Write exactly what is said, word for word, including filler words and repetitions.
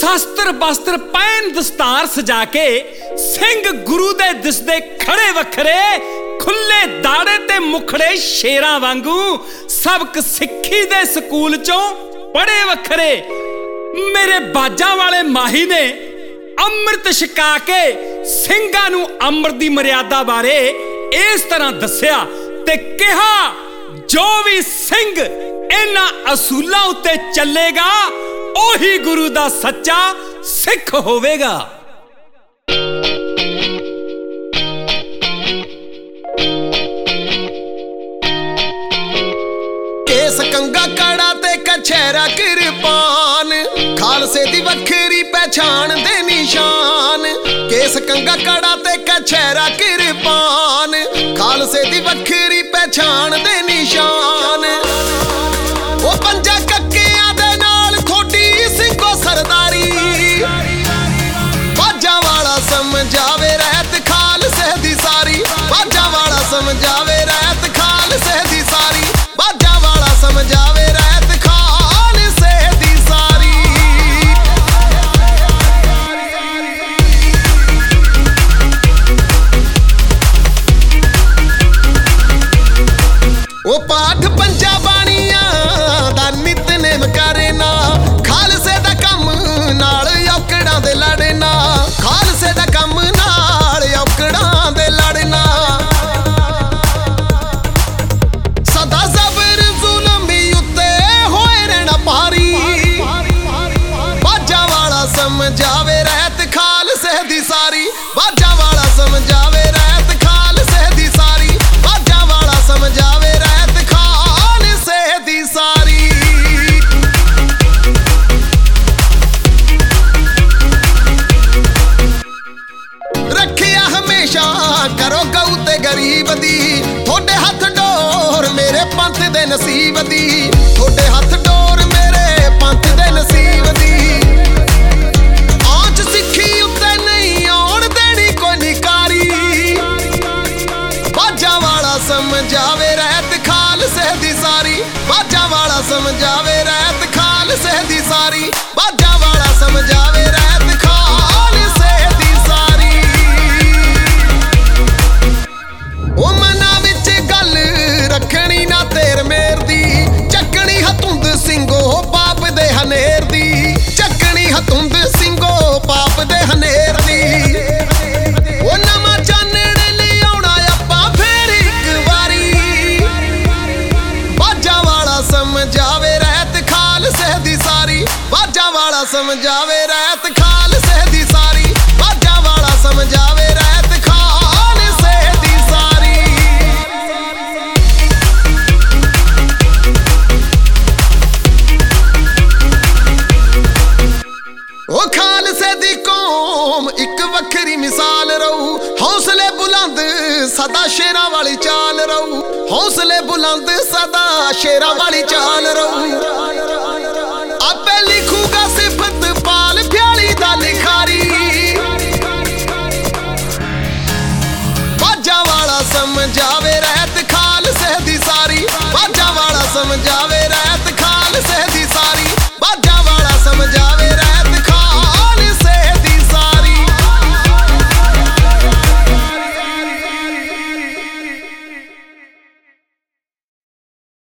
शास्त्र बस्त्र पैन दस्तार सजा के सिंह गुरु दे दिसदे खड़े वखरे खुले दाड़े ते मुखड़े शेरां वांगू सबक सिक्खी दे स्कूल चों पढ़े वखरे। मेरे बाजा वाले माही ने अमृत छका के ਸਿੰਘਾਂ ਨੂੰ अमृत दी मर्यादा बारे इस तरह दस्या ते कहा जो भी सिंह इन्हां असूलां उत्ते चलेगा ओही गुरु दा सच्चा सिख होवेगा। केस कंगा कड़ा ते कछैरा किरपान खालसे दी वखरी पहचान दे निशान। केस कंगा कड़ा ते कछैरा किरपान खालसे दी वखरी पहचान दे निशान। ओ पंजा कक्कियां दे नाल थोड़ी ਸਿੰਘੋ सरदारी बाजा वाला समझावे रहत खालसे दी सारी। बाजा वाला समझावे रहत खालसे दी सारी। बाजा वाला समझावे रहत खालसे दी सारी। ओ पाठ पंजा बाणियां दा नितनेम करना खालसे दा कम नाल औकड़ां दे लड़ना। खालसे दा कम नाल औकड़ां दे लड़ना। सदा ज़बर ज़ुल्म उत्ते होए रहना भारी। बाजा वाला समझावे रहत खालसे दी सारी। बाजा वाला समझावे रहत खालसे दी सारी। बाजा वाला समझावे रहत खालसे दी सारी। रखिया हमेशा करो गऊ ते गरीब दी थोड़े हथ डोर मेरे पंथ दे नसीब दी। थोड़े हथ डोर मेरे पंथ दे नसीब दी। आंच सिक्खी उत्ते नहीं आउण देनी कोई निकारी। बाजा वाला समझावे रहत खालसे दी सारी। बाजा वाला समझावे रहत खालसे दी सारी। बाजा वाला समझावे रहत खालसे दी सारी। ओ मना विच गल रखनी ना तेर मेर दी चकनी हतुंद ਸਿੰਘੋ पाप दे हनेर दी। चकनी हतुंद ਸਿੰਘੋ पाप दे हनेर दी। ओ नवां चानण लियाउणा आपां फेर इक वारी। बाजा वाला समझावे रहत खालसे दी सारी। बाजा वाला समझावे रहत खालसे दी सारी। बाजा वाला समझावे रहत खालसे दी सारी। ओ खालसे दी कौम इक वखरी मिसाल रहू। हौसले बुलंद सदा शेरां वाली चाल रहू। हौसले बुलंद सदा शेरां वाली चाल रहू। आपे लिखूगा सिफत पाल फ्याली दा लिखारी। बाजा वाला समझावे रहत खालसे दी सारी। बाजा वाला समझावे